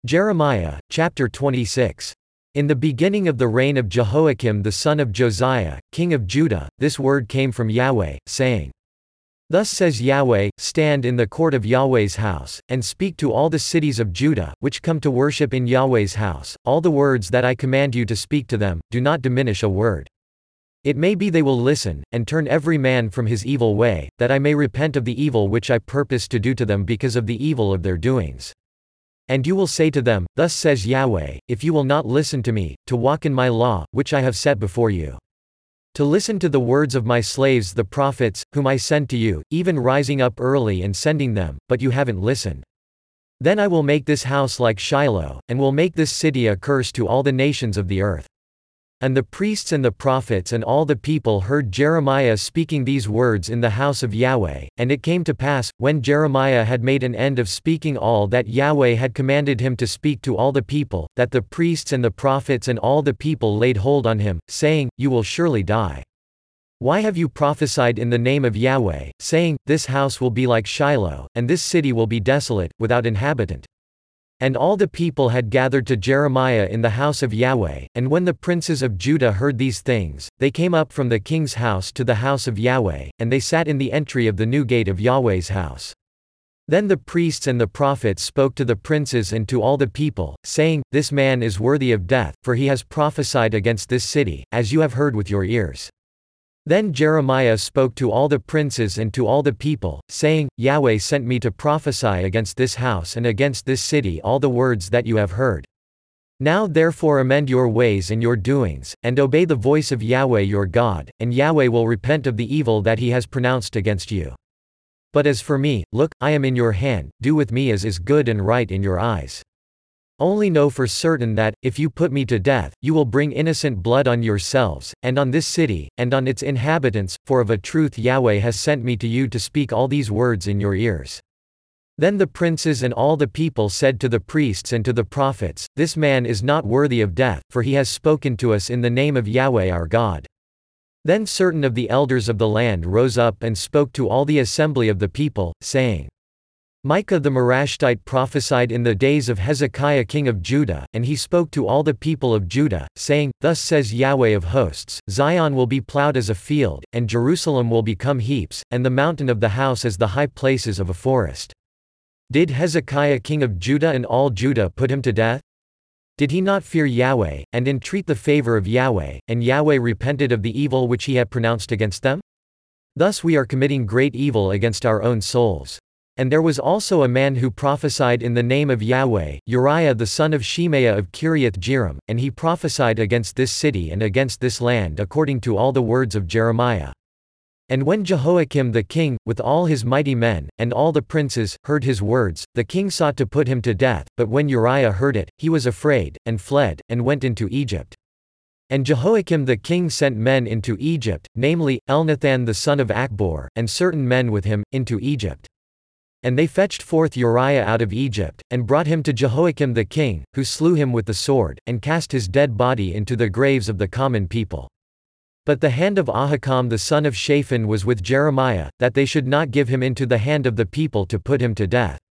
Jeremiah, chapter 26. In the beginning of the reign of Jehoiakim the son of Josiah, king of Judah, this word came from Yahweh, saying, Thus says Yahweh, stand in the court of Yahweh's house, and speak to all the cities of Judah, which come to worship in Yahweh's house, all the words that I command you to speak to them, do not diminish a word. It may be they will listen, and turn every man from his evil way, that I may repent of the evil which I purpose to do to them because of the evil of their doings. And you will say to them, Thus says Yahweh, if you will not listen to me, to walk in my law, which I have set before you, to listen to the words of my slaves the prophets, whom I send to you, even rising up early and sending them, but you haven't listened. Then I will make this house like Shiloh, and will make this city a curse to all the nations of the earth. And the priests and the prophets and all the people heard Jeremiah speaking these words in the house of Yahweh, and it came to pass, when Jeremiah had made an end of speaking all that Yahweh had commanded him to speak to all the people, that the priests and the prophets and all the people laid hold on him, saying, You will surely die. Why have you prophesied in the name of Yahweh, saying, This house will be like Shiloh, and this city will be desolate, without inhabitant? And all the people had gathered to Jeremiah in the house of Yahweh, and when the princes of Judah heard these things, they came up from the king's house to the house of Yahweh, and they sat in the entry of the new gate of Yahweh's house. Then the priests and the prophets spoke to the princes and to all the people, saying, This man is worthy of death, for he has prophesied against this city, as you have heard with your ears. Then Jeremiah spoke to all the princes and to all the people, saying, Yahweh sent me to prophesy against this house and against this city all the words that you have heard. Now therefore amend your ways and your doings, and obey the voice of Yahweh your God, and Yahweh will repent of the evil that he has pronounced against you. But as for me, look, I am in your hand, do with me as is good and right in your eyes. Only know for certain that, if you put me to death, you will bring innocent blood on yourselves, and on this city, and on its inhabitants, for of a truth Yahweh has sent me to you to speak all these words in your ears. Then the princes and all the people said to the priests and to the prophets, This man is not worthy of death, for he has spoken to us in the name of Yahweh our God. Then certain of the elders of the land rose up and spoke to all the assembly of the people, saying, Micah the Morashtite prophesied in the days of Hezekiah king of Judah, and he spoke to all the people of Judah, saying, Thus says Yahweh of hosts, Zion will be plowed as a field, and Jerusalem will become heaps, and the mountain of the house as the high places of a forest. Did Hezekiah king of Judah and all Judah put him to death? Did he not fear Yahweh, and entreat the favor of Yahweh, and Yahweh repented of the evil which he had pronounced against them? Thus we are committing great evil against our own souls. And there was also a man who prophesied in the name of Yahweh, Uriah the son of Shemaiah of Kiriath-Jearim, and he prophesied against this city and against this land according to all the words of Jeremiah. And when Jehoiakim the king, with all his mighty men, and all the princes, heard his words, the king sought to put him to death, but when Uriah heard it, he was afraid, and fled, and went into Egypt. And Jehoiakim the king sent men into Egypt, namely, Elnathan the son of Achbor, and certain men with him, into Egypt. And they fetched forth Uriah out of Egypt, and brought him to Jehoiakim the king, who slew him with the sword, and cast his dead body into the graves of the common people. But the hand of Ahikam the son of Shaphan was with Jeremiah, that they should not give him into the hand of the people to put him to death.